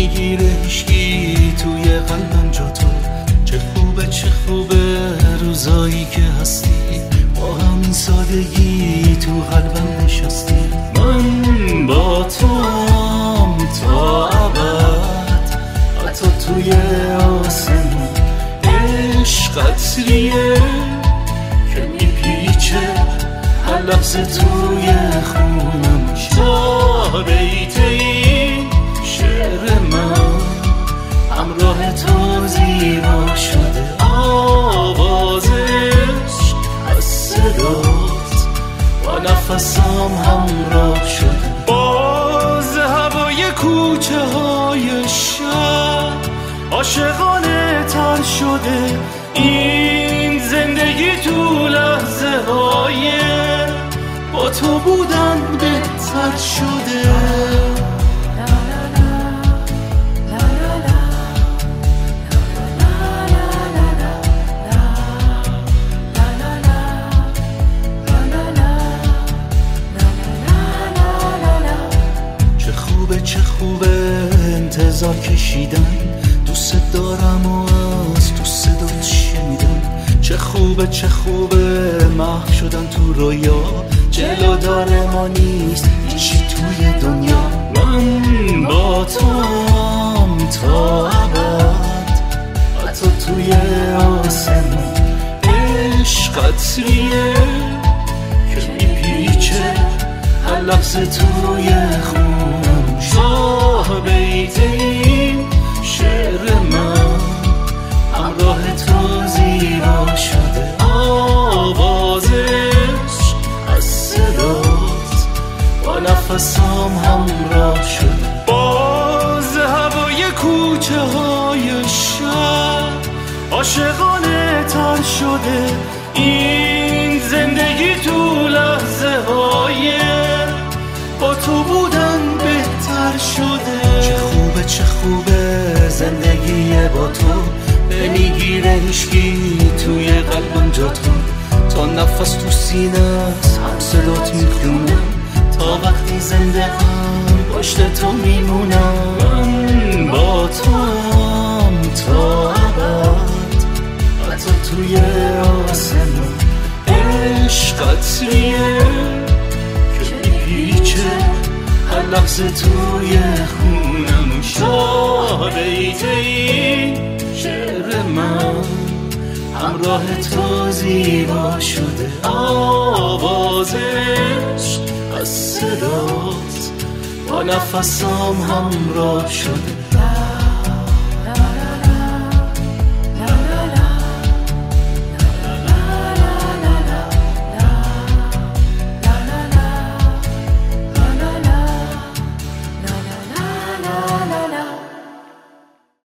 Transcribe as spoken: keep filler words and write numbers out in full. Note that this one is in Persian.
نمیگیره هیچکی توی قلبم جا تو. چه خوبه چه خوبه روزایی که هستی، با همین سادگی تو قلبم نشستی. من با تو هم تا ابد، حتی توی آسمون. عشق قطریه که میپیچه هر لحظه توی خونم. شاه بیت این شعر من همراه تو زیبا شده. آوازش از صدات با نفسم همراه شده. باز هوای کوچه های شهر عاشقانه تر شده. این زندگی تو لحظه های با تو بودن بهتر شده. چه خوبه چه خوبه انتظار کشیدن، دوست دارم و از تو صدات شنیدم. چه خوبه چه خوبه محو شدن تو رویا، جلو داره ما نیست هیچی توی دنیا. من با تو هم تا ابد، حتی توی آسمون. عشق قطریه که میپیچه هر لحظه توی خونم. شاه بیت این شعر من همراه تو زیبا شده. آوازش از صدات با نفسم همراه شده. باز هوای کوچه های شهر عاشقانه تر شده. این زندگی تو لحظه های با تو بودن بهتر شده. چه خوبه چه خوبه زندگی با تو، نمیگیره هیچکی توی قلبم جا تو. تا نفس تو سینه هم صدات میخونم، تا وقتی زنده هم پشت تو میمونم. من با تو هم تا ابد، حتی توی آسمون. عشق قطریه که میپیچه هر لحظه توی خونم. شاه بیت این شعر من همراه تو زیبا شده. آوازش از صدات با نفسم همراه شده.